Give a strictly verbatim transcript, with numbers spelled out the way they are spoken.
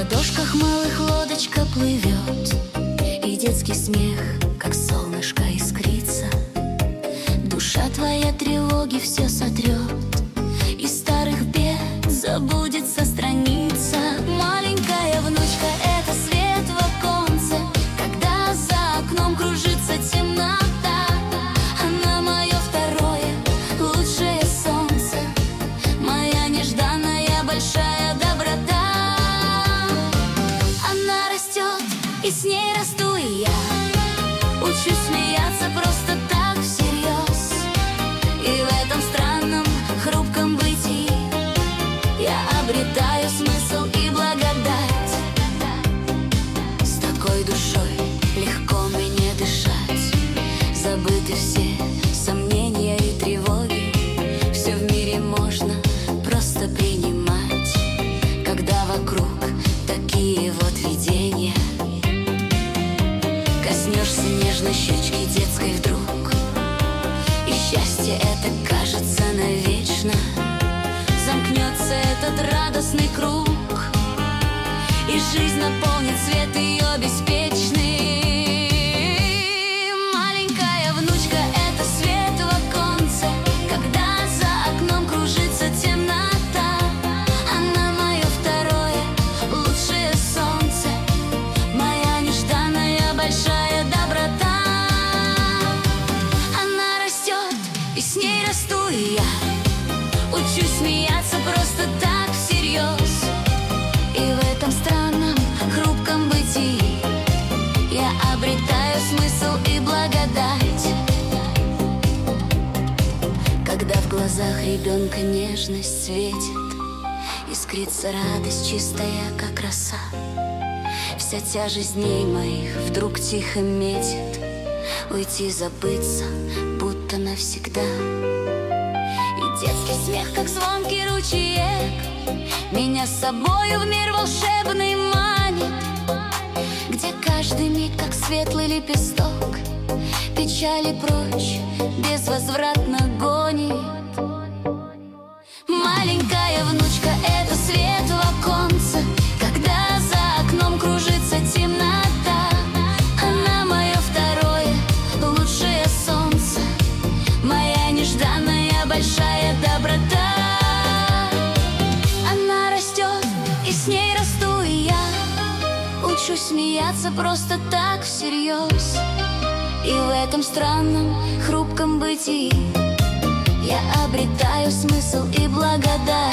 ладошках малых лодочка плывет, и детский смех, как солнышко, искрится. Душа твоя тревоги все сотрет, и старых бед забудется страница. Маленькая внучка — это свет в оконце, когда за окном кружится темнота. Она мое второе, лучшее солнце, моя нежданная большая доброта. Она растет, и с ней расту и я. Учусь смеяться просто так всерьез, и в этом странном хрупком бытии я обретаю смысл и благодать. С такой душой легко мне дышать, забыты все сомнения и тревоги. Все в мире можно просто принимать, когда вокруг такие вот видения. Коснешься нежно щечки детской вдруг, и счастье это кажется навечно. Замкнется этот радостный круг, и жизнь наполнит свет ее беспечный. Маленькая внучка — это свет в оконце, когда за окном кружится темнота. Она мое второе, лучшее солнце, моя нежданная большая доброта. Она растет, и с ней расту и я. Учусь смеяться просто так всерьез, и в этом странном хрупком бытии я обретаю смысл и благодать. Когда в глазах ребенка нежность светит, искрится радость чистая, как роса, вся тяжесть дней моих вдруг тихо метит уйти, забыться, будто навсегда. Детский смех, как звонкий ручеек, меня с собою в мир волшебный манит, где каждый миг, как светлый лепесток, печали прочь безвозвратно гонит. Маленькая внучка — это свет в оконце, когда за окном кружится темнота. Она мое второе, лучшее солнце, моя нежданная большая доброта. Она растет, и с ней расту и я. Учусь смеяться просто так всерьез, и в этом странном хрупком бытии я обретаю смысл и благодать.